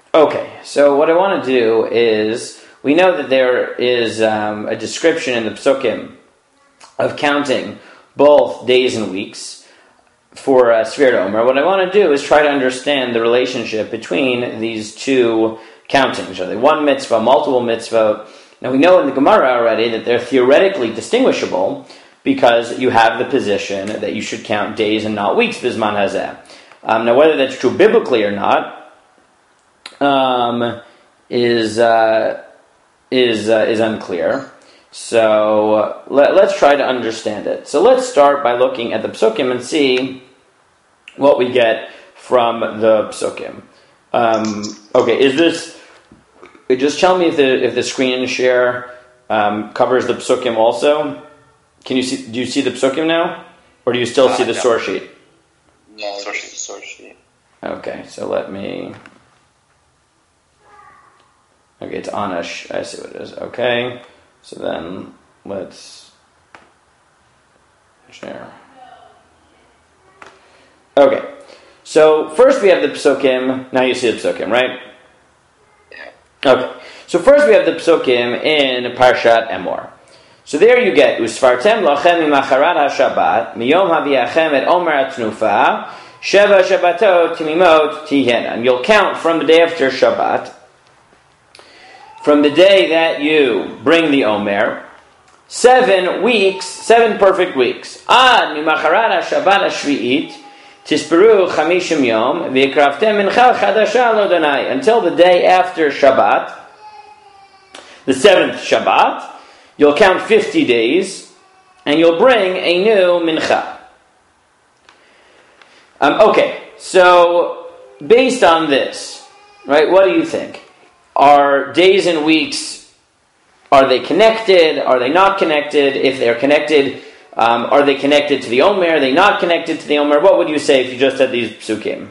Okay, so what I want to do is, we know that there is a description in the Psukim of counting both days and weeks for Sfirat Omer. What I want to do is try to understand the relationship between these two countings. Are they one mitzvah, multiple mitzvah? Now we know in the Gemara already that they're theoretically distinguishable because you have the position that you should count days and not weeks, Bizman Hazeh. Now whether that's true biblically or not is unclear. So let's try to understand it. So let's start by looking at the Psukim and see what we get from the Psukim. Okay, is this? Just tell me if the screen share covers the Psukim also. Can you see? Do you see the Psukim now, or do you still see the source sheet? No, source sheet. Okay, so let me. Okay, it's Anish. I see what it is. Okay, so then let's share. Okay, so first we have the Psukim. Now you see the Psukim, right? Yeah. Okay, so first we have the Psukim in Parshat Emor. So there you get Usfartem lachem mimacharat haShabbat miyom haviachem et Omer atnufa sheva Shabbatot timimot tihena, and you'll count from the day after Shabbat, from the day that you bring the Omer, 7 weeks, 7 perfect weeks. Ad mimacharat haShabbat hashvi'it tisperu chamishim yom v'yikraftem mincha chadasha l'Adonai, until the day after Shabbat, the 7th Shabbat. You'll count 50 days, and you'll bring a new mincha. Okay, so based on this, right, what do you think? Are days and weeks, are they connected? Are they not connected? If they're connected, are they connected to the Omer? Are they not connected to the Omer? What would you say if you just had these psukim?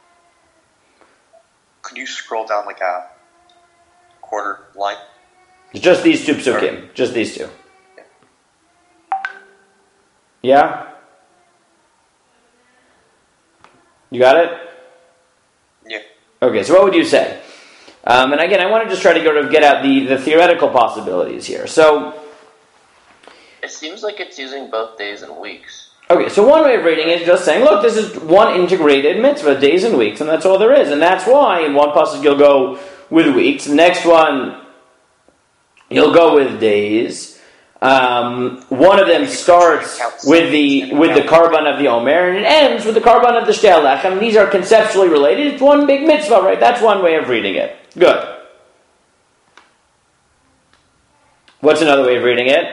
Could you scroll down like a quarter line? Just these two psukim. Just these two. Yeah? You got it? Yeah. Okay, so what would you say? And again, I want to just try to get out the theoretical possibilities here. So, it seems like it's using both days and weeks. Okay, so one way of reading it is just saying, look, this is one integrated mitzvah, days and weeks, and that's all there is. And that's why in one pasuk you'll go with weeks, the next one you'll go with days. One of them starts with the karban of the Omer, and it ends with the karban of the Shtei HaLechem. These are conceptually related. It's one big mitzvah, right? That's one way of reading it. Good. What's another way of reading it?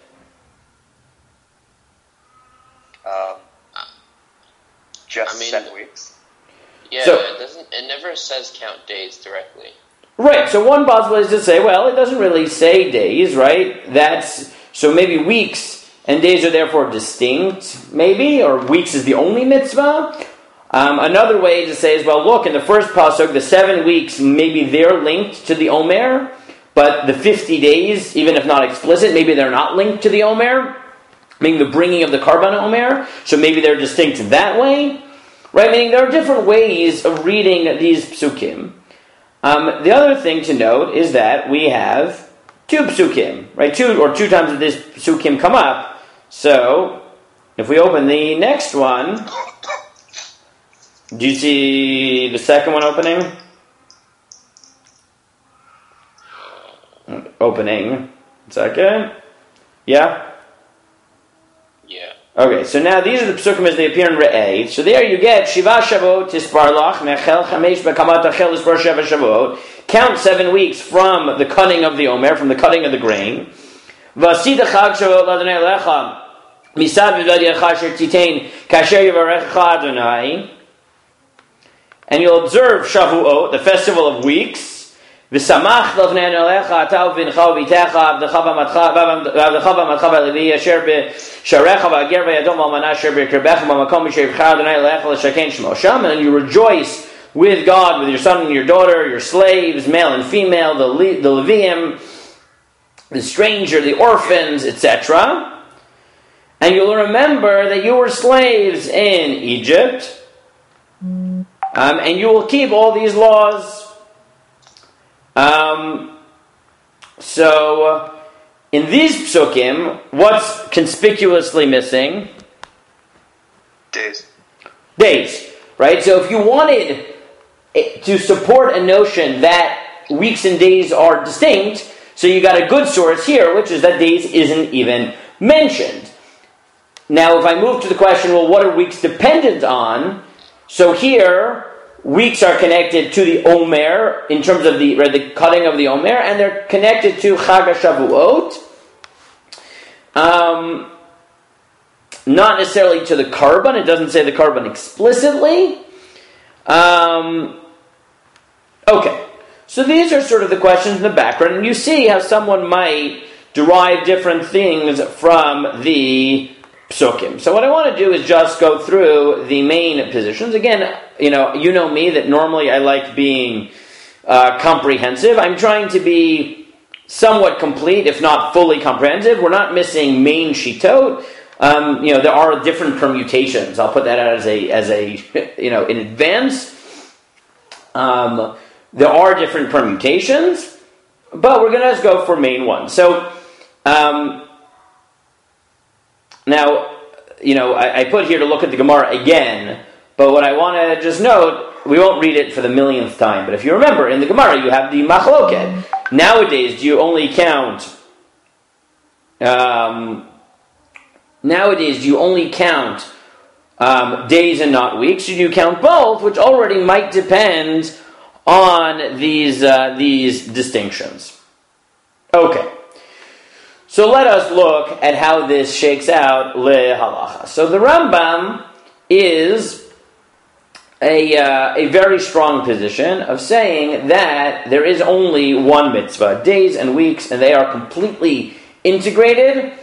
Just 7 weeks. Yeah, so, it never says count days directly. Right, so one possibility is to say, well, it doesn't really say days, right? So maybe weeks and days are therefore distinct, maybe, or weeks is the only mitzvah. Another way to say is, well, look, in the first pasuk, the 7 weeks, maybe they're linked to the Omer, but the 50 days, even if not explicit, maybe they're not linked to the Omer, meaning the bringing of the Karban Omer, so maybe they're distinct that way, right? Meaning there are different ways of reading these psukim. The other thing to note is that we have 2 psukim, right? Two times that this psukim come up. So, if we open the next one, do you see the second one opening? Opening. Second. Yeah? Yeah. Okay, so now these are the psukim as they appear in Re'eh. So there you get Shiva Shavuot Tisparlach Mechel Chamesh Bekamat Achel Ispar Sheva Shavuot. Count 7 weeks from the cutting of the Omer, from the cutting of the grain. Vasida Chag Shavuot L'Adonai Lecha Misad V'Vad Yecha Asher Titein Kasher Yivarecha Adonai. And you'll observe Shavuot, the festival of weeks. V'samach L'Adonai Lecha Atav V'Incha V'Vitecha V'Avdecha V'Amatcha V'Levi Asher B'Sharecha V'Ager V'Yadom V'Almana Asher B'Kirbecha V'Makom Asher Yivcha Adonai Lecha L'Shakein Shmo Sham. And you rejoice with God, with your son and your daughter, your slaves, male and female, the Leviim, the stranger, the orphans, etc. And you'll remember that you were slaves in Egypt, and you will keep all these laws. So in these psukim, what's conspicuously missing? Days. Days, right? So if you wanted to support a notion that weeks and days are distinct, so you got a good source here, which is that days isn't even mentioned. Now, if I move to the question, well, what are weeks dependent on? So here, weeks are connected to the Omer in terms of the cutting of the Omer, and they're connected to Chag HaShavuot. Not necessarily to the Karban. It doesn't say the Karban explicitly. Okay. So these are sort of the questions in the background, and you see how someone might derive different things from the psukim. So what I want to do is just go through the main positions. Again, you know me that normally I like being comprehensive. I'm trying to be somewhat complete, if not fully comprehensive. We're not missing main shitot. There are different permutations. I'll put that out as a in advance. There are different permutations, but we're going to just go for main one. So, now, I put here to look at the Gemara again, but what I want to just note, we won't read it for the millionth time, but if you remember, in the Gemara you have the machloket. Nowadays, do you only count days and not weeks? Or do you count both, which already might depend on these distinctions? Okay. So let us look at how this shakes out le-halacha. So the Rambam is a very strong position of saying that there is only one mitzvah, days and weeks, and they are completely integrated.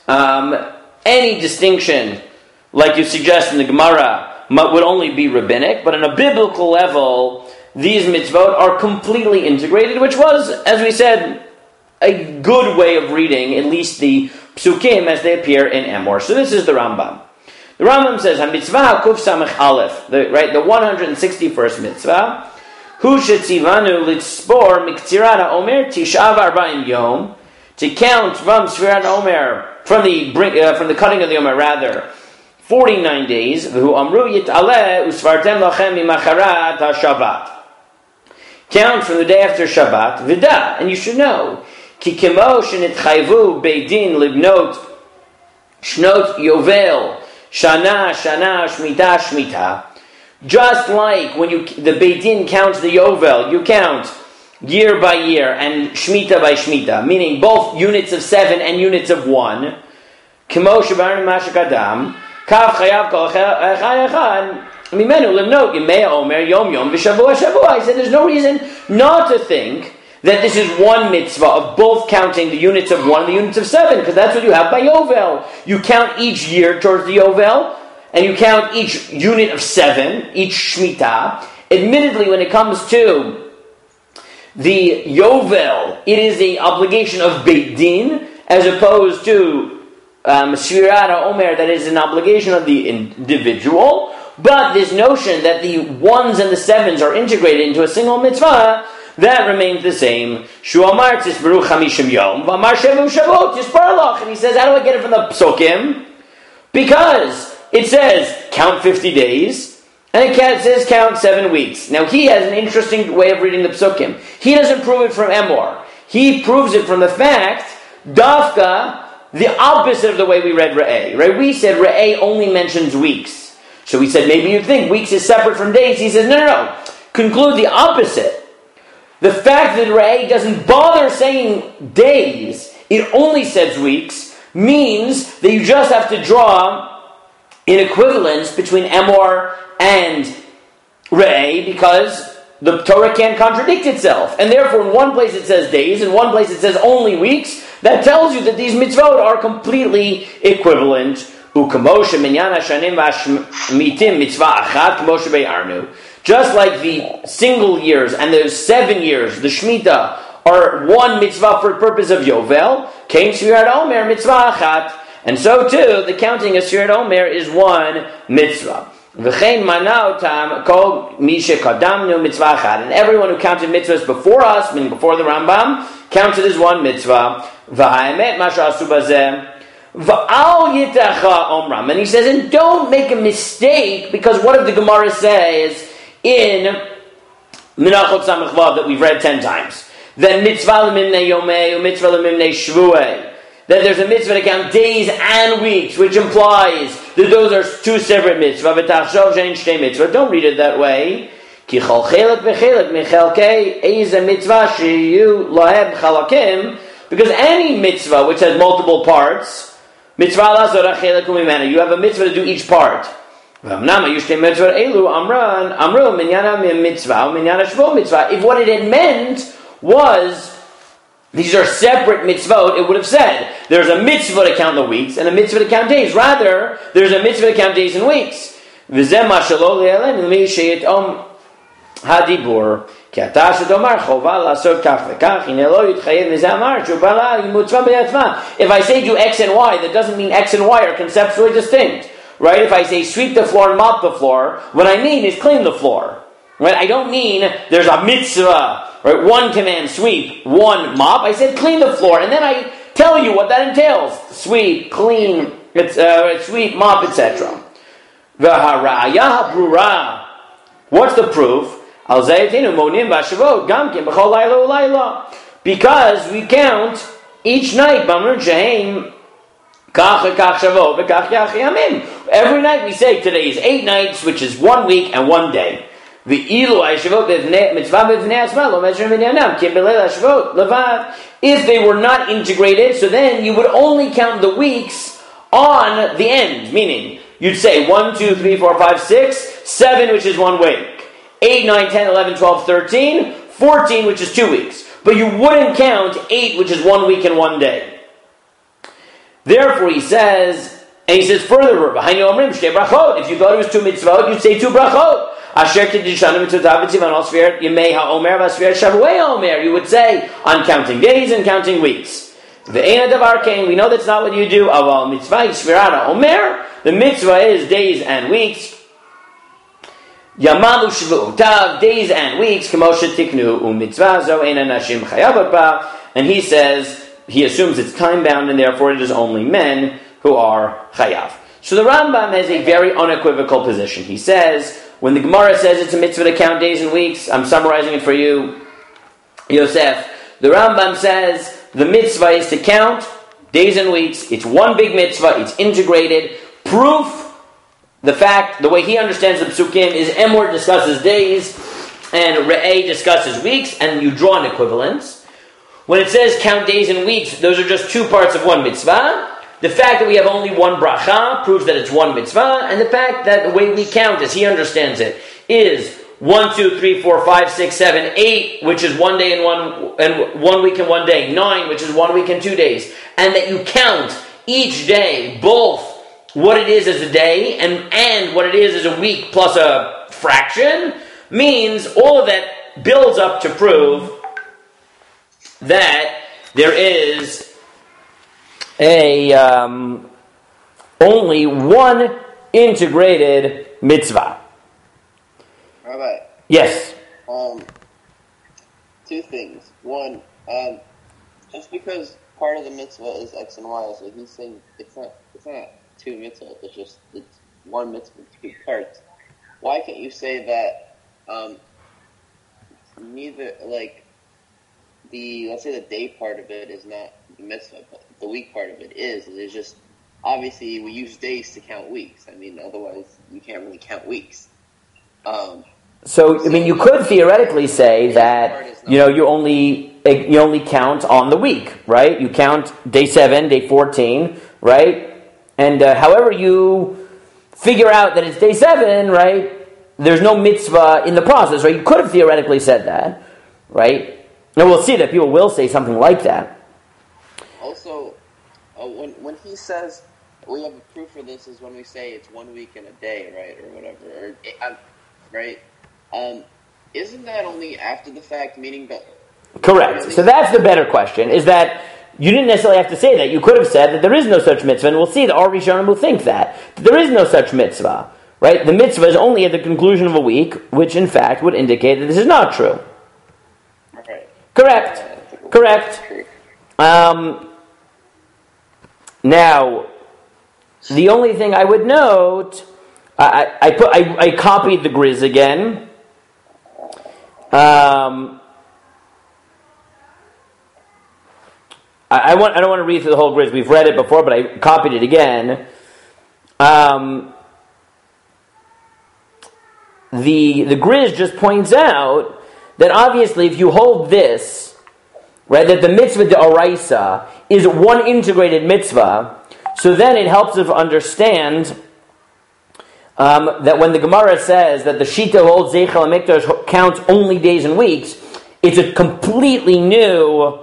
Any distinction, like you suggest in the Gemara, would only be rabbinic, but on a biblical level, these mitzvot are completely integrated, which was, as we said, a good way of reading at least the psukim as they appear in Emor. So this is the Rambam. The Rambam says, "HaMitzvah Kuf Samech Aleph," the 161st mitzvah. Hu shetzivanu litspor miktirat haomer tishav arba'im yom, to count from Sfirat Omer, from the cutting of the Omer, rather, 49 days. V'hu amru yit'aleh usvartem lachem mimacharat haShabbat. Count from the day after Shabbat. V'da, and you should know. Ki kemo shenitchayvu beidin libnot shnot yovel shana shmita shmita. Just like when the beidin counts the yovel, you count year by year and shmita by shmita, meaning both units of 7 and units of 1. Kemo shebarim mashakadam kav chayav kol echad mimenu limnot yemei omer yom yom v'shavua shavua. I said there's no reason not to think that this is one mitzvah of both counting the units of 1 and the units of 7, because that's what you have by Yovel. You count each year towards the Yovel, and you count each unit of 7, each Shemitah. Admittedly, when it comes to the Yovel, it is an obligation of Beit Din, as opposed to Sfirat HaOmer, that is an obligation of the individual. But this notion that the 1s and the 7s are integrated into a single mitzvah, that remains the same. Shu amar tisbaru chamishim yom, v'amar shevu shavot tisparlach. And he says, how do I get it from the psukim? Because it says, count 50 days, and it says, count 7 weeks. Now, he has an interesting way of reading the psukim. He doesn't prove it from Emor. He proves it from the fact, dafka, the opposite of the way we read Re'eh. Right? We said Re'eh only mentions weeks. So we said, maybe you'd think weeks is separate from days. He says, no. Conclude the opposite. The fact that Re'eh doesn't bother saying days, it only says weeks, means that you just have to draw an equivalence between Emor and Re'eh, because the Torah can't contradict itself. And therefore, in one place it says days, in one place it says only weeks. That tells you that these mitzvot are completely equivalent. Just like the single years and the 7 years, the Shemitah, are one mitzvah for the purpose of Yovel, came Sfirat Omer mitzvah achat, and so too the counting of Sfirat Omer is one mitzvah. V'chein manaotam kol mishe kadamnu mitzvah achad. And everyone who counted mitzvahs before us, meaning before the Rambam, counted as one mitzvah. V'ha'emet masha asu bazeh. V'al yitacha omram. And he says, and don't make a mistake, because what if the Gemara says in Menachot Samach Vav that we've read 10 times, that mitzvah l'mimnei yomei, mitzvah l'mimnei shvuei, that there's a mitzvah to count days and weeks, which implies that those are two separate mitzvah. V'tachshov she'ein shtei mitzvah. Don't read it that way. Ki chol chelek v'chelek michelkei eiz mitzvah sheyu lahem chalakim, because any mitzvah which has multiple parts, mitzvah lazor chelek umimena, you have a mitzvah to do each part. V'amnama yushtei mitzvah elu amru minyana mitzvah minyana shvo mitzvah. If what it had meant was these are separate mitzvot, it would have said there's a mitzvah to count the weeks and a mitzvah to count days. Rather, there's a mitzvah to count days and weeks. V'zeh ma shelo le'elen l'mi sheyitom hadibur ki ata shedomar chova la'asot kach v'kach hine lo yitchayev mizeh amar shubala yimutzvah b'yatzma. If I say do X and Y, that doesn't mean X and Y are conceptually distinct. Right? If I say sweep the floor and mop the floor, what I mean is clean the floor. Right? I don't mean there's a mitzvah. Right, one command, sweep, one mop. I said clean the floor, and then I tell you what that entails: sweep, clean, sweep, mop, etc. V'haraya brura. What's the proof? Because we count each night. Every night we say today is 8 nights, which is 1 week and 1 day. If they were not integrated, so then you would only count the weeks on the end, meaning you'd say 1, 2, 3, 4, 5, 6, 7, which is 1 week, 8, 9, 10, 11, 12, 13, 14, which is 2 weeks. But you wouldn't count 8, which is 1 week and 1 day. Therefore, he says, and he says further, if you thought it was 2 mitzvot, you'd say 2 brachot. You would say on counting days and counting weeks. We know that's not what you do. The mitzvah is days and weeks. Days and weeks. And he says, he assumes it's time bound, and therefore it is only men who are chayav. So the Rambam has a very unequivocal position. He says, when the Gemara says it's a mitzvah to count days and weeks, I'm summarizing it for you, Yosef. The Rambam says the mitzvah is to count days and weeks. It's one big mitzvah. It's integrated. Proof, the way he understands the Psukim is Emor discusses days and Re'eh discusses weeks, and you draw an equivalence. When it says count days and weeks, those are just 2 parts of one mitzvah. The fact that we have only one bracha proves that it's one mitzvah, and the fact that the way we count, as he understands it, is 1, 2, 3, 4, 5, 6, 7, 8, which is 1 day and 1 week and 1 day, 9, which is 1 week and 2 days, and that you count each day both what it is as a day and what it is as a week plus a fraction, means all of that builds up to prove that there is only one integrated mitzvah. Rabbi. Yes. 2 things. One, just because part of the mitzvah is X and Y, so he's saying it's not 2 mitzvahs. It's 1 mitzvah with 2 parts. Why can't you say that neither let's say the day part of it is not the mitzvah, but the week part of it is. It's just, obviously, we use days to count weeks. I mean, otherwise, you can't really count weeks. You could theoretically say that, you only count on the week, right? You count day 7, day 14, right? And however you figure out that it's day 7, right, there's no mitzvah in the process, right? You could have theoretically said that, right? And we'll see that people will say something like that. Also, when he says, we have a proof for this is when we say it's 1 week and a day, right, or whatever, right? Isn't that only after the fact, meaning that... Correct. So that's the better question, is that you didn't necessarily have to say that. You could have said that there is no such mitzvah, and we'll see that our Rishonim will think that there is no such mitzvah, right? The mitzvah is only at the conclusion of a week, which in fact would indicate that this is not true. Right. Correct. Now, the only thing I would note, I copied the Grizz again. I don't want to read through the whole Grizz. We've read it before, but I copied it again. The Grizz just points out that obviously if you hold this, right, that the mitzvah d'oraisa is one integrated mitzvah, so then it helps us understand that when the Gemara says that the Shita holds Zeichel HaMikdash counts only days and weeks, it's a completely new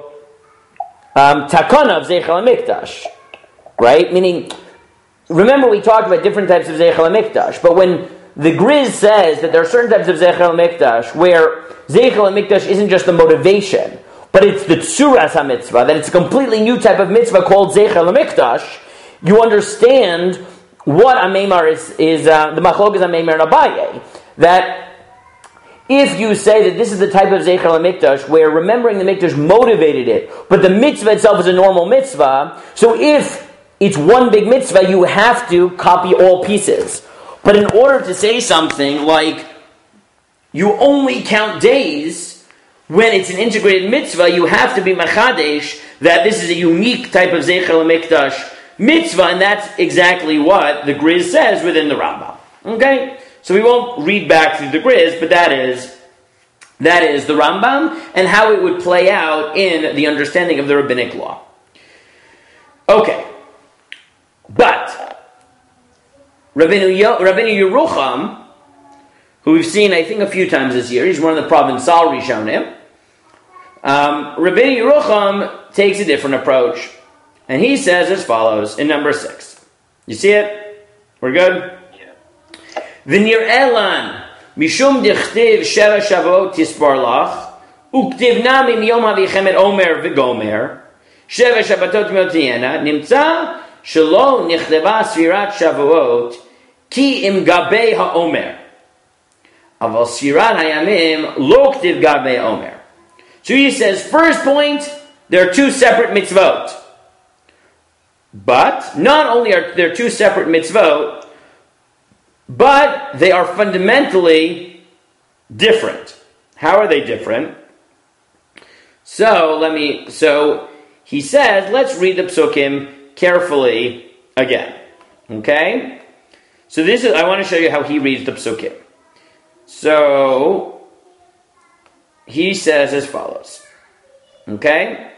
takana of Zeichel HaMikdash, right? Meaning, remember we talked about different types of Zeichel HaMikdash, but when the Grizz says that there are certain types of Zeichel HaMikdash where Zeichel HaMikdash isn't just the motivation, but it's the Tzuras HaMitzvah, that it's a completely new type of mitzvah called Zeichel HaMikdash, you understand what Ameimar is the Machlokas Ameimar and Abaye, that if you say that this is the type of Zeichel HaMikdash where remembering the Mikdash motivated it, but the mitzvah itself is a normal mitzvah, so if it's one big mitzvah, you have to copy all pieces. But in order to say something like, you only count days when it's an integrated mitzvah, you have to be machadesh that this is a unique type of Zeichel HaMikdash mitzvah, and that's exactly what the Grizz says within the Rambam. Okay? So we won't read back through the Grizz, but that is the Rambam and how it would play out in the understanding of the rabbinic law. Okay. But Rabbeinu Yerucham, who we've seen, I think, a few times this year, he's one of the Provençal Rishonim. Rabbeinu Yerucham takes a different approach. And he says as follows in number 6. You see it? We're good? Yeah. V'nir elan mishum dichtiv sheva shavuot tispar lach uktiv nami miyom havichem et omer v'gomer sheva shabatot miotiena nimtza shelo nichdeva sfirat shavuot ki im gabei ha'omer aval sfirat hayamim lo ktiv gabei omer. So he says, first point, there are two separate mitzvot. But not only are there two separate mitzvot, but they are fundamentally different. How are they different? So he says, let's read the psukim carefully again. Okay? So I want to show you how he reads the psukim. So he says as follows. Okay?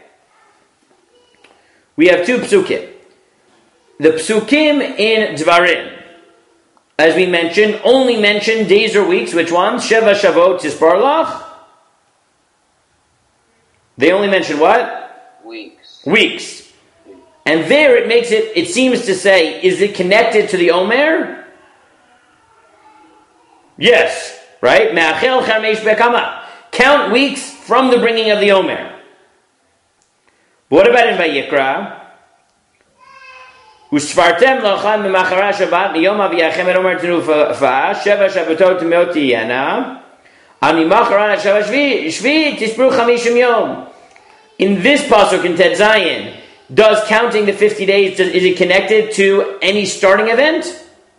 We have two psukim. The psukim in Dvarim, as we mentioned, only mention days or weeks. Which ones? Sheva Shavuot Tispar Lach. They only mention what? Weeks. And there it seems to say, is it connected to the Omer? Yes. Right? Me'achel chamesh bekama. Count weeks from the bringing of the Omer. What about in Vayikra? Ushvartem lachan memachara Shabbat miyom aviyachem et omer tenufa sheva Shabbatot meotiyena ani macharan Shabbat shvi tispru chamishim yom. In this pasuk in Tet Zayin, does counting the 50 days, is it connected to any starting event?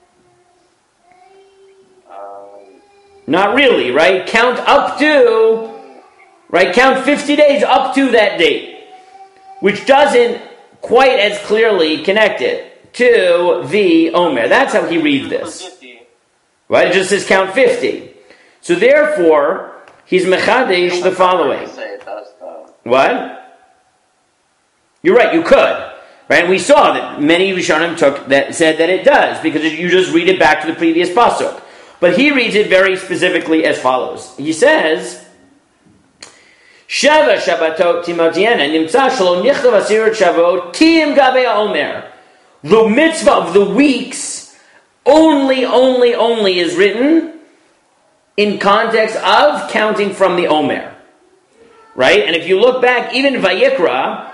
Not really, right? Count 50 days up to that date, which doesn't quite as clearly connect it to the Omer. That's how he reads this. Right? It just says count 50. So therefore, he's mechadesh the following. What? You're right, you could. Right? And we saw that many Rishonim said that it does, because you just read it back to the previous pasuk. But he reads it very specifically as follows. He says, Sheva Shabbatot Timotiena Nimtza Shalom Nichtav Asirat Shavuot Ki Im Gabei Omer. The mitzvah of the weeks only is written in context of counting from the Omer. Right? And if you look back, even in Vayikra,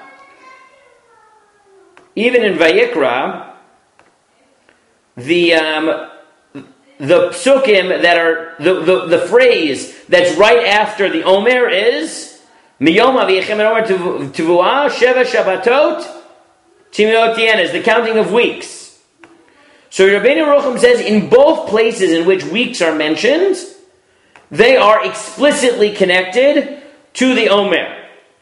the psukim that are the phrase that's right after the Omer is Miyom Aviyechem Omer Tuvua Sheva Shabbatot Timiot Tien, is the counting of weeks. So Rabbeinu Yerucham says in both places in which weeks are mentioned, they are explicitly connected to the Omer.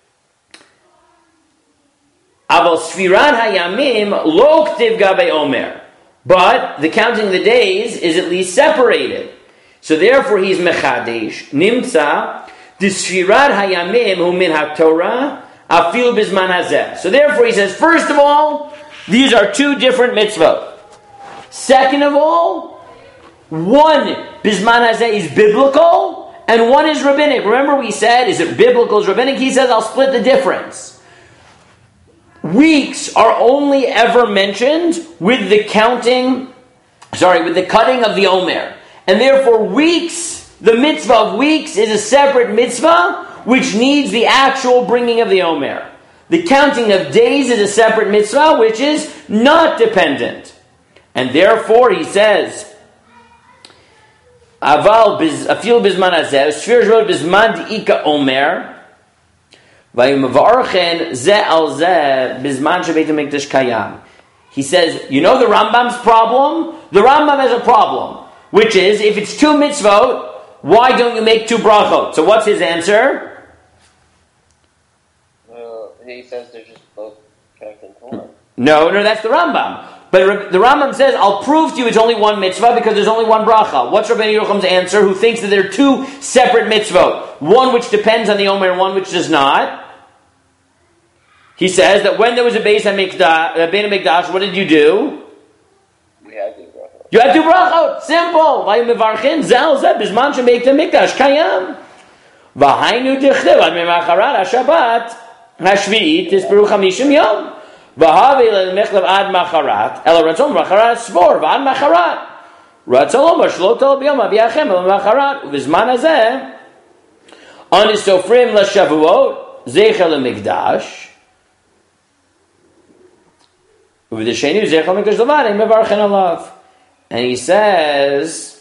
Aval Sfirat Hayamim Lo Ktiv Gabe Omer. But the counting of the days is at least separated. So therefore he's Mechadesh. Nimtza Disfirat Hayamim Hu Min HaTorah Afil Bizman Hazeh. So therefore he says, first of all, these are two different mitzvot. Second of all, one Bizman Hazeh is biblical and one is rabbinic. Remember we said, is it biblical, is rabbinic? He says, I'll split the difference. Weeks are only ever mentioned with the cutting of the Omer. And therefore weeks, the mitzvah of weeks is a separate mitzvah which needs the actual bringing of the Omer. The counting of days is a separate mitzvah which is not dependent. And therefore he says, Aval afil bizman hazeh, shvir shvot bizman di'ika Omer, he says, you know the Rambam's problem? The Rambam has a problem, which is, if it's two mitzvot, why don't you make two brachot? So what's his answer? He says they're just both connected to Torah. No, that's the Rambam. But the Rambam says, I'll prove to you it's only one mitzvah because there's only one bracha. What's Rabbeinu Yerucham's answer, who thinks that there are two separate mitzvot? One which depends on the Omer and one which does not. He says that when there was a Beis HaMikdash, what did you do? We had two brachot. You had two brachot. Simple. Vayumevarchin zel zeh bizman shemeik mikdash kayam. V'hainu tichtiv ad memacharat haShabbat hashvi'it tisperu chamishim yom. V'havi le'mechlav ad macharat ela ratzon macharat svor v'ad macharat ratzon lomar shlo tel b'yom aviyachem el macharat u'bizman hazeh anisofrim l'shavuot zecher le'mikdash. And he says,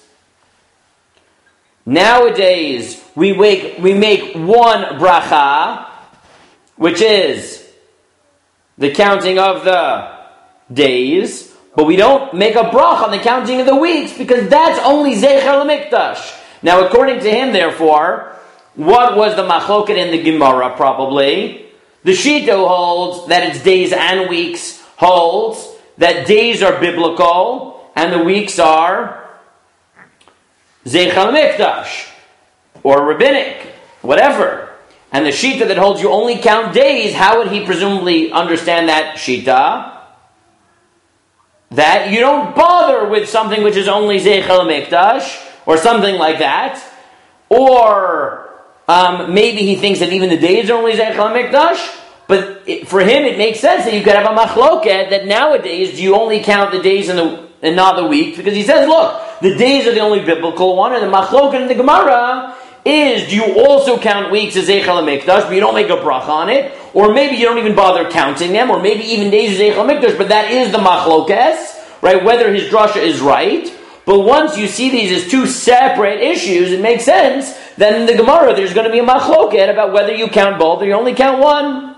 nowadays we make one bracha, which is the counting of the days, but we don't make a bracha on the counting of the weeks because that's only Zecher L'Mikdash. Now, according to him, therefore, what was the machloket in the Gemara? Probably the Shito holds that it's days and weeks. Holds that days are biblical and the weeks are Zeichel Mikdash or rabbinic, whatever. And the Shita that holds you only count days, how would he presumably understand that Shita? That you don't bother with something which is only Zeichel Mikdash or something like that. Or maybe he thinks that even the days are only Zeichel Mikdash. But for him, it makes sense that you could have a machloket that nowadays do you only count the days and not the weeks? Because he says, look, the days are the only biblical one, and the machloket in the Gemara is, do you also count weeks as Zeichel HaMikdash, but you don't make a bracha on it? Or maybe you don't even bother counting them, or maybe even days are Zeichel HaMikdash, but that is the machlokes, right? Whether his drasha is right. But once you see these as two separate issues, it makes sense that in the Gemara there's going to be a machloket about whether you count both or you only count one.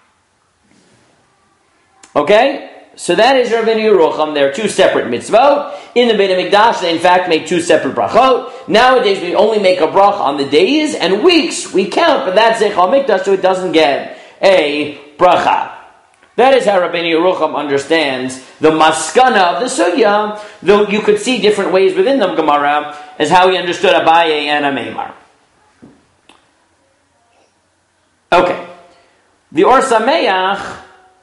Okay? So that is Rabbeinu Yerucham. There are two separate mitzvot. In the Beit HaMikdash, they in fact make two separate brachot. Nowadays, we only make a brach on the days and weeks. We count, but that's Zeichel HaMikdash, so it doesn't get a bracha. That is how Rabbeinu Yerucham understands the maskana of the sugya, though you could see different ways within the Gemara as how he understood Abaye and Ameimar. Okay. The Or Sameach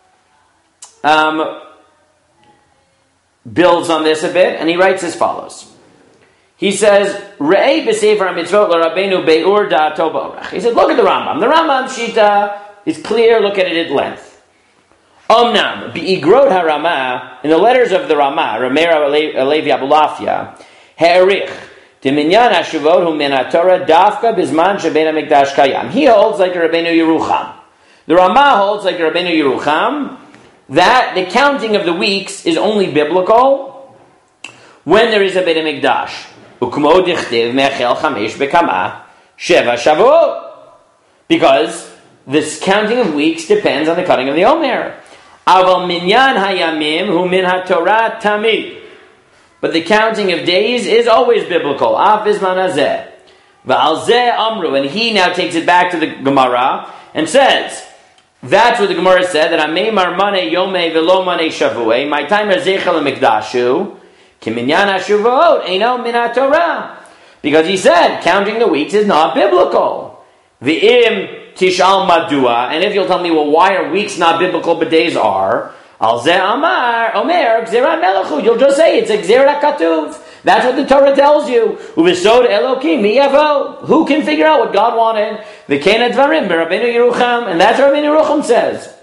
builds on this a bit, and he writes as follows. He says, Re'ei b'sefer mitzvot l'Rabbeinu be'ur da'ato ba'orach. He said, look at the Rambam. The Rambam Shita is clear, look at it at length. Omnam, bi'igrot ha'Rama, in the letters of the Rama, Ramera Alevi Abulafia, ha'erich, Diminyan ha'shuvot hu min ha'Torah dafka bizman shebein ha'mikdash kayam. He holds like Rabbeinu Yerucham. The Rama holds like Rabbeinu Yerucham, that the counting of the weeks is only biblical when there is a Beit HaMikdash. Ukmo dichtiv mechel chamesh bekama sheva shavuot. Because this counting of weeks depends on the cutting of the Omer. Aval minyan hayamim hu min haTorah tamid. But the counting of days is always biblical. Af bizman hazeh. V'al zeh amru. And he now takes it back to the Gemara and says, that's what the Gemara said, that Amei marmane yomei v'lo mane shavuei, my time hazechel mikdashu, kiminyan hashuvaot, eino min haTorah. Because he said, counting the weeks is not biblical. V'im tishal madua, and if you'll tell me, well, why are weeks not biblical but days are? Al zeh amar, omer, gzerat melechu, you'll just say, it's a gzerat katuv. That's what the Torah tells you. Uvesod Elokim miyavo. Who can figure out what God wanted? V'kein advarim b'Rabbeinu Yerucham, and that's what Rabbeinu Yerucham says.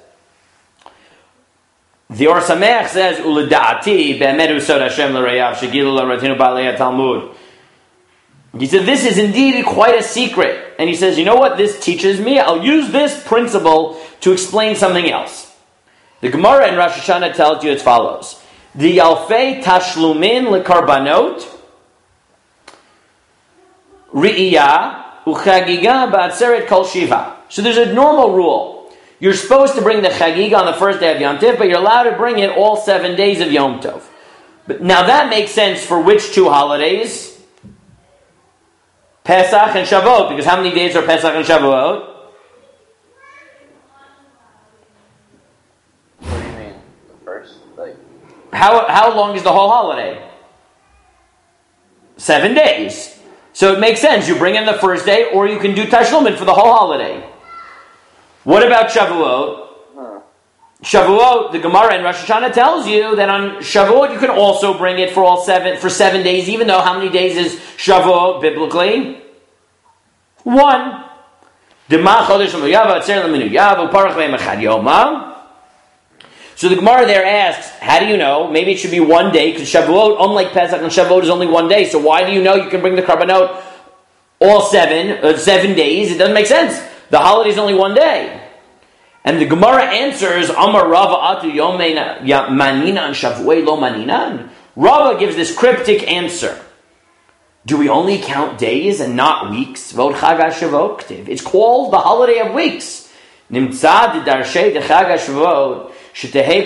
The Or Sameach says, "Uledaati be'emet usod Hashem l'reyav shegilu l'ratinu ba'alei Talmud." He said, this is indeed quite a secret. And he says, you know what this teaches me? I'll use this principle to explain something else. The Gemara in Rosh Hashanah tells you as follows. The Alfei Tashlumin Lekarbanot Ri'iyah Uchagiga Ba'atzeret Kol Shiva. So there's a normal rule. You're supposed to bring the Chagiga on the first day of Yom Tov, but you're allowed to bring it all 7 days of Yom Tov. But now that makes sense for which two holidays? Pesach and Shavuot. Because how many days are Pesach and Shavuot? How long is the whole holiday? 7 days. So it makes sense. You bring in the first day, or you can do Tashlumin for the whole holiday. What about Shavuot? Shavuot, the Gemara in Rosh Hashanah tells you that on Shavuot you can also bring it for 7 days, even though how many days is Shavuot biblically? 1. So the Gemara there asks, how do you know? Maybe it should be 1 day, because Shavuot, unlike Pesach and Shavuot, is only 1 day. So why do you know you can bring the Karbanot all 7 days? It doesn't make sense. The holiday is only 1 day. And the Gemara answers, Amar Rava atu yomei maninan Shavuot lo maninan. Rava gives this cryptic answer. Do we only count days and not weeks? Vod Chag HaShavuot ktiv. It's called the holiday of weeks. Nimtza de darshei de Chag HaShavuot. So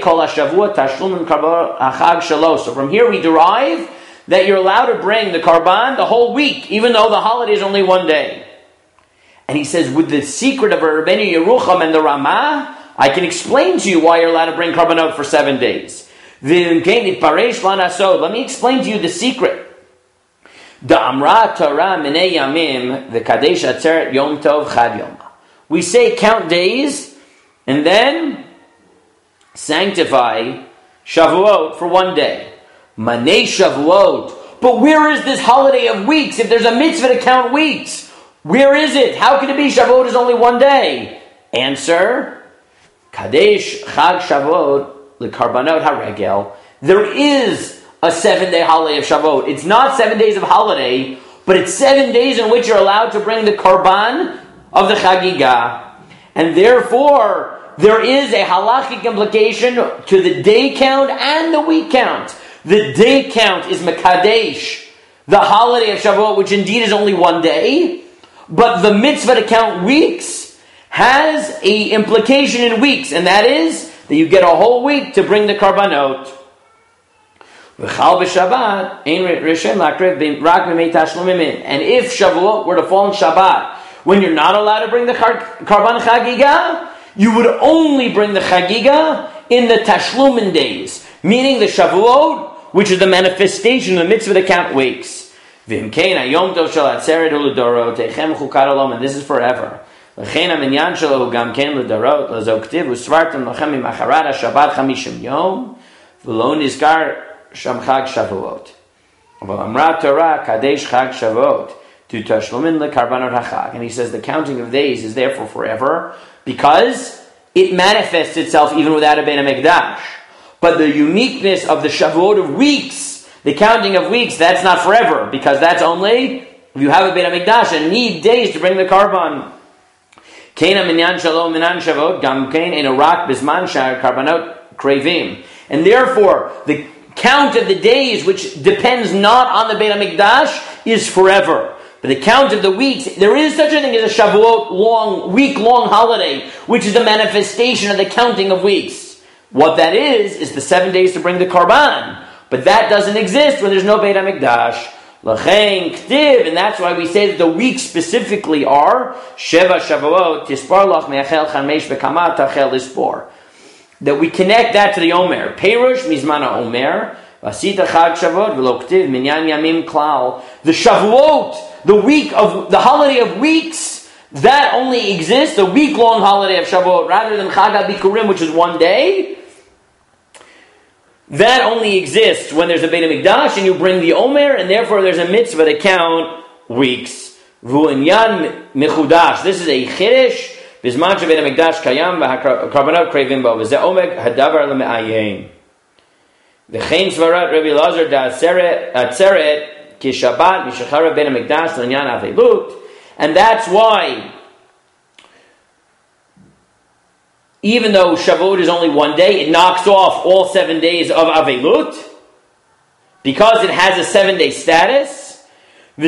from here we derive that you're allowed to bring the Karban the whole week, even though the holiday is only 1 day. And he says, with the secret of Rabbeinu Yerucham and the Ramah, I can explain to you why you're allowed to bring Karbanot for 7 days. Let me explain to you the secret. We say count days, and then sanctify Shavuot for 1 day. Manei Shavuot. But where is this holiday of weeks? If there's a mitzvah to count weeks, where is it? How can it be Shavuot is only 1 day? Answer, Kadesh Chag Shavuot L'Karbanot HaRegel. There is a 7-day holiday of Shavuot. It's not 7 days of holiday, but it's 7 days in which you're allowed to bring the Karban of the Chagiga. And therefore, there is a halachic implication to the day count and the week count. The day count is Mekadesh, the holiday of Shavuot, which indeed is only 1 day. But the mitzvah to count weeks has an implication in weeks, and that is that you get a whole week to bring the Karbanot. And if Shavuot were to fall on Shabbat, when you're not allowed to bring the Karban Chagiga, you would only bring the Chagiga in the Tashlumin days, meaning the Shavuot, which is the manifestation of the mitzvah to count weeks. And this is forever. And he says the counting of days is therefore forever, because it manifests itself even without a Beit HaMikdash. But the uniqueness of the Shavuot of weeks, the counting of weeks, that's not forever, because that's only if you have a Beit HaMikdash and need days to bring the Karban. And therefore, the count of the days, which depends not on the Beit HaMikdash, is forever. But the count of the weeks, there is such a thing as a Shavuot week-long holiday, which is a manifestation of the counting of weeks. What that is the 7 days to bring the Karban. But that doesn't exist when there's no Beit HaMikdash. L'chein k'tiv, and that's why we say that the weeks specifically are Sheva Shavuot, Tispar Lach Me'achel Chamesh V'Kamat Tachel Ispor. That we connect that to the Omer. Perush Mizmana Omer, Vasita Chag Shavuot, V'lo k'tiv, Minyan Yamim Klal. The Shavuot, the week of, the holiday of weeks, that only exists, the week-long holiday of Shavuot, rather than Chag HaBikurim, which is 1 day. That only exists when there's a Beit HaMikdash and you bring the Omer, and therefore there's a mitzvah to count weeks. V'unyan mechudash. This is a chiddush. Bizman she'Beit HaMikdash kayam v'hakarbanot krevim bo. V'zeh omek hadavar l'me'ayin. V'chein svarat Rabbi Elazar da'atzeret ki Shabbat mishachara Beit HaMikdash l'nyan avelut. And that's why, even though Shavuot is only 1 day, it knocks off all 7 days of Avelut, because it has a 7-day status. And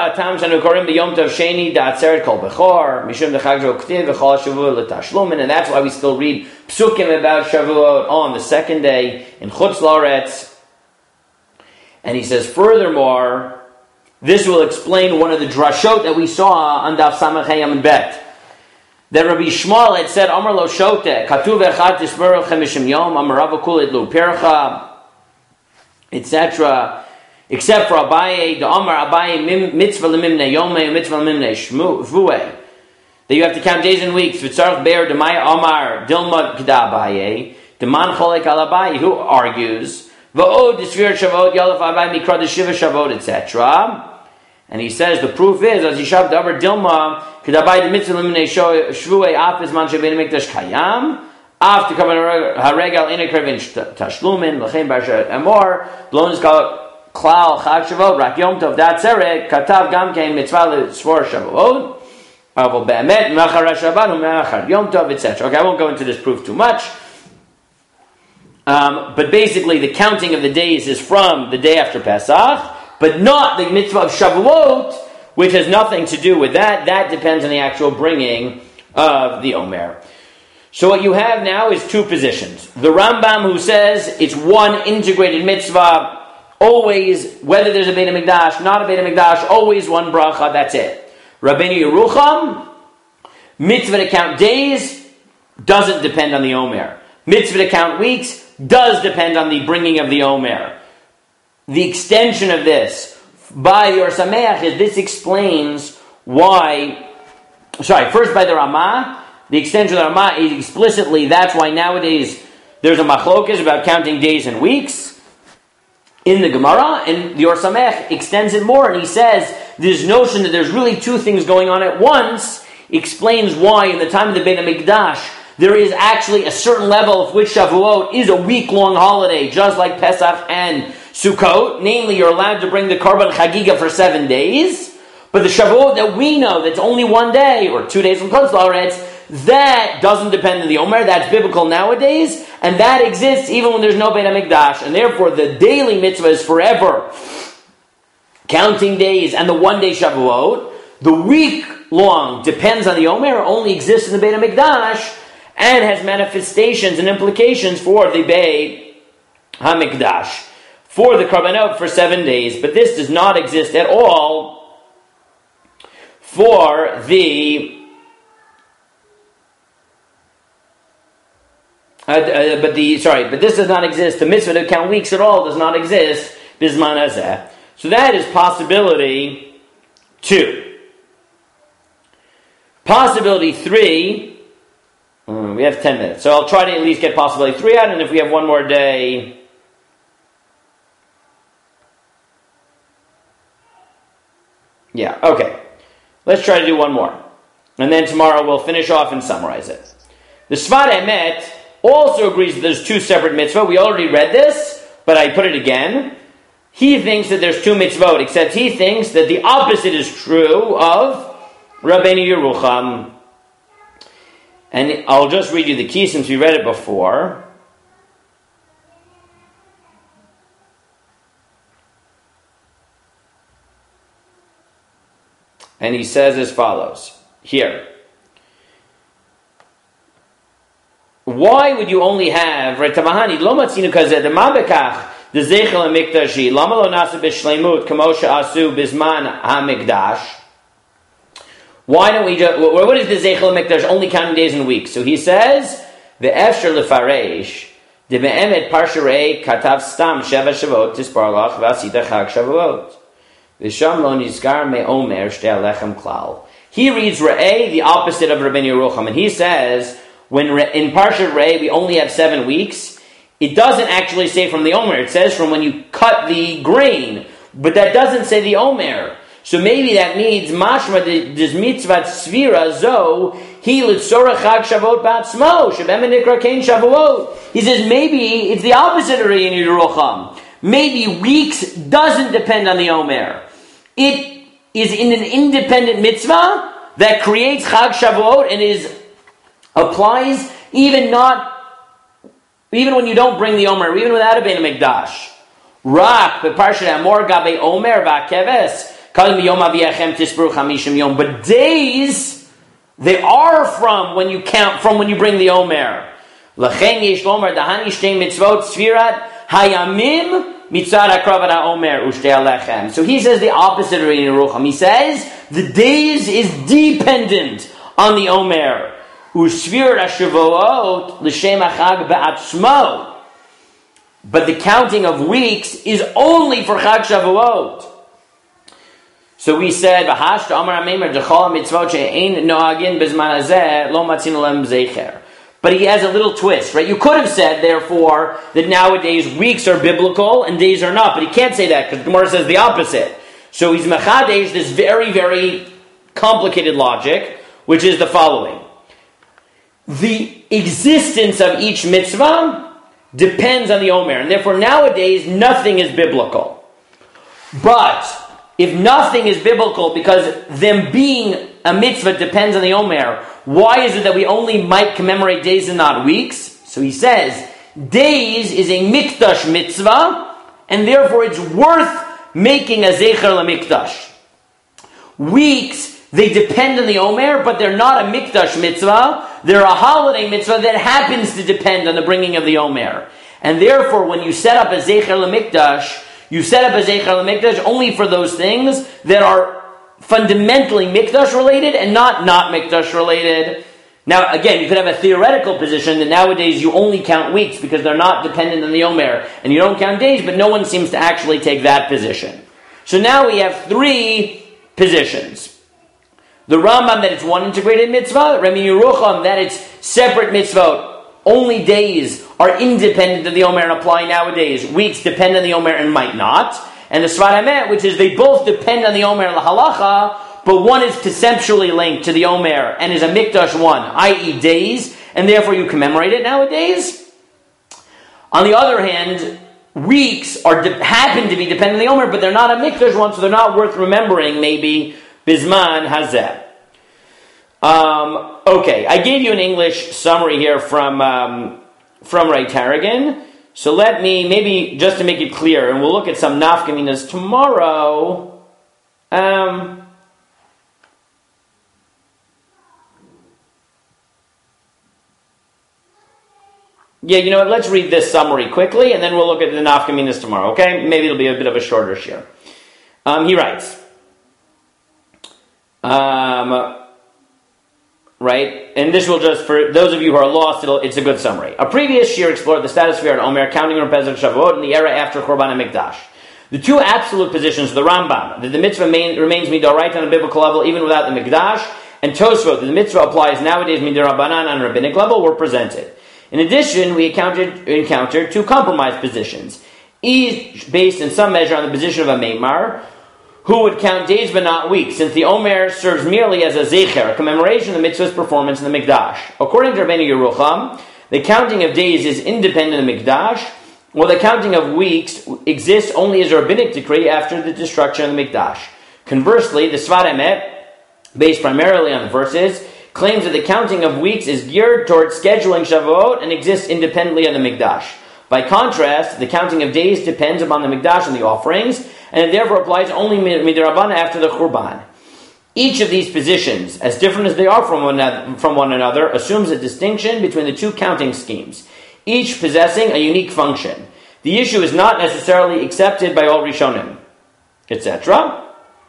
that's why we still read psukim about Shavuot on the 2nd day in Chutz La'aretz. And he says, furthermore, this will explain one of the drashot that we saw on Daf Samach Hey Yamud Bet. That Rabbi Shmuel had said, Amar lo shote, Katuv echad tisper chemishim yom, Amar Rava kul idlu percha, etc. Except for Abaye, the Amar Abaye mitzvah lemimne yomei, mitzvah lemimne shvuei. That you have to count days and weeks. V'tzarech be'er demai Amar dilma k'da Abaye, deman cholek al Abaye, who argues, v'od disfir shavot yalaf Abaye mikra deshiva shavot, etc. And he says the proof is as Yishav Davar Dilma Kedabai the Mitzvah Limnei Shvuei Afis Man Shebein Mikdash Kayam after coming Haregal Inekrevin Tashlumin L'chein Barsha Amor Blonus Gal Klal Chag Shavuot Rak Yom Tov Dat Zerek Katav Gam Kein Mitzvah L'Svor Shavuot Avol Be'emet Mechar Shabbat U'Mechar Yom Tov etc. Okay, I won't go into this proof too much. But basically, the counting of the days is from the day after Pesach. But not the mitzvah of Shavuot, which has nothing to do with that. That depends on the actual bringing of the Omer. So what you have now is two positions. The Rambam, who says it's one integrated mitzvah, always, whether there's a Beit HaMikdash, not a Beit HaMikdash, always one bracha, that's it. Rabbeinu Yerucham, mitzvah to count days, doesn't depend on the Omer. Mitzvah to count weeks, does depend on the bringing of the Omer. The extension of this by Or Sameach is this explains why. First by the Ramah, the extension of the Ramah is explicitly that's why nowadays there's a machlokas about counting days and weeks in the Gemara, and the Or Sameach extends it more, and he says this notion that there's really two things going on at once explains why in the time of the Beit HaMikdash there is actually a certain level of which Shavuot is a week-long holiday, just like Pesach and Sukkot, namely you're allowed to bring the Karban Chagiga for 7 days, but the Shavuot that we know that's only 1 day, or 2 days from Chutz La'aretz, that doesn't depend on the Omer, that's biblical nowadays, and that exists even when there's no Beit HaMikdash, and therefore the daily mitzvah is forever counting days, and the 1 day Shavuot, the week-long depends on the Omer, only exists in the Beit HaMikdash, and has manifestations and implications for the Beit HaMikdash. For the Karbanot for 7 days, but this does not exist at all for the but this does not exist. The mitzvah to count weeks at all does not exist. Bisman hazeh. So that is possibility 2. Possibility 3. We have 10 minutes, so I'll try to at least get possibility 3 out, and if we have one more day. Yeah, okay. Let's try to do one more. And then tomorrow we'll finish off and summarize it. The Sfat Emet also agrees that there's 2 separate mitzvot. We already read this, but I put it again. He thinks that there's 2 mitzvot, except he thinks that the opposite is true of Rabbeinu Yerucham. And I'll just read you the key since we read it before. and he says as follows here. Why would you only have Tamahani lo matzinu kazeh the mabekach the zeichel hamikdashi lama lo nasa b'shleimut kamo she'asu bizman hamikdash? Why don't we just? What is the zeichel hamikdash? Only counting days and weeks. So he says the efshar lefaresh the be'emet parsharei katav stam sheva shavot tisparlach v'asita chag shavuot v'sham lo nizkar me'omer shtei alechem klal. He reads Re'eh the opposite of Rabbeinu Yerucham, and he says, when in Parshat Re'eh we only have 7 weeks, it doesn't actually say from the Omer. It says from when you cut the grain, but that doesn't say the Omer. So maybe that means mashma des mitzvat svira zo he litzorah chag shavuot ba'atzmo shebem nikra kein shavuot. He says maybe it's the opposite of Rabbeinu Yerucham. Maybe weeks doesn't depend on the Omer. It is in an independent mitzvah that creates chag shavuot and applies even when you don't bring the Omer, even without a Bein HaMikdash. Rak beparshat Amor gabe Omer va'keves kalim yom aviyachem tisbru chamishim yom. But days they are from when you count, from when you bring the Omer. Lachen yesh lomer dahani shtei mitzvot sfirat hayamim mitzad akravat haomer ushtei alechem. So he says the opposite of Rabbeinu Yerucham. He says the days is dependent on the Omer. Ushvir hashavuot l'shem achag be'atzmo. But the counting of weeks is only for Chag Shavuot. So we said, V'hashta Amar HaMeimer dechol mitzvot she'ein noagin bezman hazeh lo matzinu lem zeicher. But he has a little twist, right? You could have said, therefore, that nowadays weeks are biblical and days are not. But he can't say that because Gemara says the opposite. So he's mechadesh this very, very complicated logic, which is the following. The existence of each mitzvah depends on the Omer, and therefore nowadays nothing is biblical. But if nothing is biblical because them being a mitzvah depends on the Omer, why is it that we only might commemorate days and not weeks? So he says, days is a mikdash mitzvah, and therefore it's worth making a zecher lemikdash. Weeks, they depend on the Omer, but they're not a mikdash mitzvah. They're a holiday mitzvah that happens to depend on the bringing of the Omer. And therefore, when you set up a zecher lemikdash, you set up a zecher lemikdash only for those things that are fundamentally mikdash related and not mikdash related. Now, again, you could have a theoretical position that nowadays you only count weeks because they're not dependent on the Omer, and you don't count days, but no one seems to actually take that position. So now we have 3 positions. The Rambam that it's one integrated mitzvah, Rabbeinu Yerucham that it's separate mitzvah, only days are independent of the Omer and apply nowadays. Weeks depend on the Omer and might not. And the Sfat Emet, which is they both depend on the Omer l'halacha, but one is conceptually linked to the Omer and is a mikdash one, i.e. days, and therefore you commemorate it nowadays. On the other hand, weeks happen to be dependent on the Omer, but they're not a mikdash one, so they're not worth remembering maybe Bizman Hazeh. Okay, I gave you an English summary here from Ray Tarragon. So let me, maybe just to make it clear, and we'll look at some nafkaminas tomorrow. Yeah, you know what, let's read this summary quickly, and then we'll look at the nafkaminas tomorrow, okay? Maybe it'll be a bit of a shorter share. He writes, right? And this will just, for those of you who are lost, it's a good summary. A previous shir explored the status of Omer, counting on Pesach Shavuot in the era after Korban HaMikdash. The 2 absolute positions of the Rambam, that the mitzvah remains midoraita on a biblical level even without the Mikdash, and Tosfot, that the mitzvah applies nowadays midorabanan on a rabbinic level, were presented. In addition, we encountered 2 compromise positions, each based in some measure on the position of a Meimar, who would count days but not weeks, since the Omer serves merely as a zecher, a commemoration of the mitzvah's performance in the Mikdash. According to Rabbeinu Yerucham, the counting of days is independent of the Mikdash, while the counting of weeks exists only as a rabbinic decree after the destruction of the Mikdash. Conversely, the Sfat Emet, based primarily on the verses, claims that the counting of weeks is geared towards scheduling Shavuot and exists independently of the Mikdash. By contrast, the counting of days depends upon the Mikdash and the offerings, and it therefore applies only midrabban after the Churban. Each of these positions, as different as they are from one another, assumes a distinction between the two counting schemes, each possessing a unique function. The issue is not necessarily accepted by all Rishonim, etc.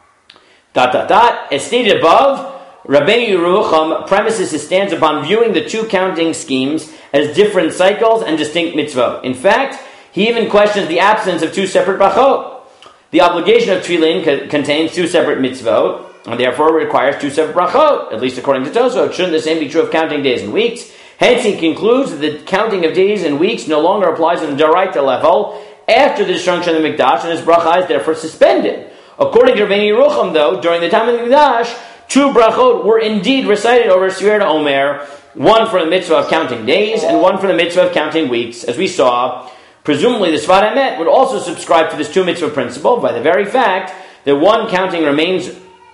As stated above, Rabbeinu Yerucham premises his stance upon viewing the two counting schemes as different cycles and distinct mitzvot. In fact, he even questions the absence of two separate brachot. The obligation of tefillin contains two separate mitzvot, and therefore requires two separate brachot, at least according to Tosfot. Shouldn't the same be true of counting days and weeks? Hence, he concludes that the counting of days and weeks no longer applies on the Doraita level after the destruction of the Mikdash, and his bracha is therefore suspended. According to Rabbeinu Yerucham, though, during the time of the Mikdash, two brachot were indeed recited over Sfirot Omer, one for the mitzvah of counting days and one for the mitzvah of counting weeks. As we saw, presumably the Sfat Emet would also subscribe to this two mitzvah principle by the very fact that one counting remains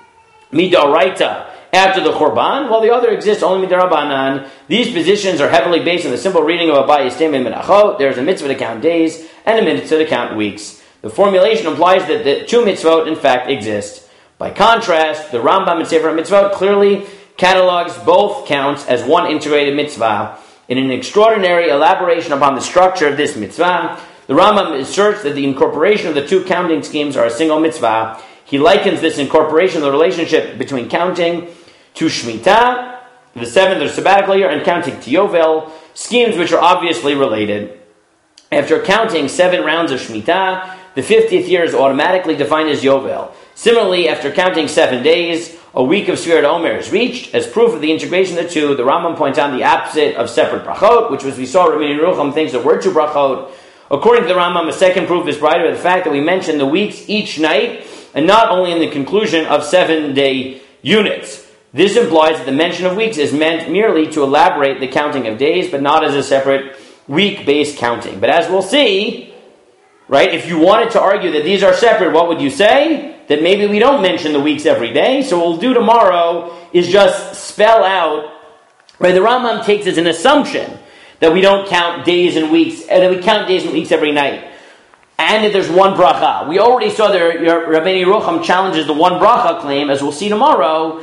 midoraita after the Churban, while the other exists only midarabanan. These positions are heavily based on the simple reading of Abaye's Temei Menachot. There is a mitzvah to count days and a mitzvah to count weeks. The formulation implies that the two mitzvot in fact exist. By contrast, the Rambam in Sefer Mitzvot clearly catalogs both counts as one integrated mitzvah. In an extraordinary elaboration upon the structure of this mitzvah, the Rambam asserts that the incorporation of the two counting schemes are a single mitzvah. He likens this incorporation of the relationship between counting to Shemitah, the seventh or sabbatical year, and counting to Yovel, schemes which are obviously related. After counting 7 rounds of Shemitah, the 50th year is automatically defined as Yovel. Similarly, after counting 7 days, a week of Sfirot Omer is reached. As proof of the integration of the two, the Rambam points out the opposite of separate brachot, which was we saw Rabbeinu Yerucham thinks there were two brachot. According to the Rambam, a second proof is provided by the fact that we mention the weeks each night, and not only in the conclusion of 7-day units. This implies that the mention of weeks is meant merely to elaborate the counting of days, but not as a separate week-based counting. But as we'll see, right, if you wanted to argue that these are separate, what would you say? That maybe we don't mention the weeks every day. So what we'll do tomorrow is just spell out, right, the Rambam takes as an assumption that we don't count days and weeks, and that we count days and weeks every night. And that there's one bracha. We already saw that Rabbeinu Yerucham challenges the one bracha claim, as we'll see tomorrow.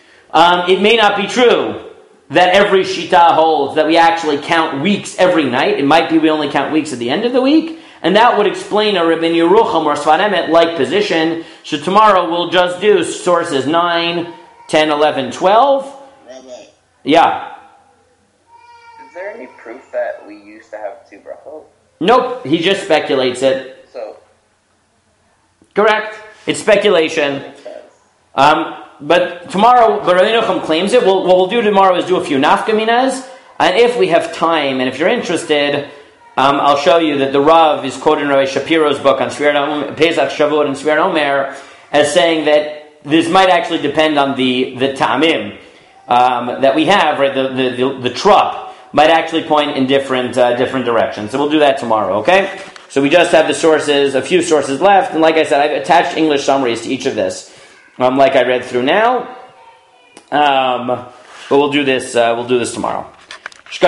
It may not be true that every shita holds that we actually count weeks every night. It might be we only count weeks at the end of the week. And that would explain a Rabbeinu Yerucham or Sfat Emet-like position. So tomorrow we'll just do sources 9, 10, 11, 12. Rabbi. Yeah. Is there any proof that we used to have two brachot? Nope, he just speculates it. So, Correct. It's speculation. But tomorrow, Rabbeinu Yerucham claims it. What we'll do tomorrow is do a few nafkaminas. And if we have time, and if you're interested, I'll show you that the Rav is quoted in Rabbi Shapiro's book on Pesach, Shavuot, and Sfirot Omer as saying that this might actually depend on the ta'amim that we have, right? The trup might actually point in different directions. So we'll do that tomorrow, okay? So we just have the sources, a few sources left, and like I said, I've attached English summaries to each of this, like I read through now. But we'll do this tomorrow.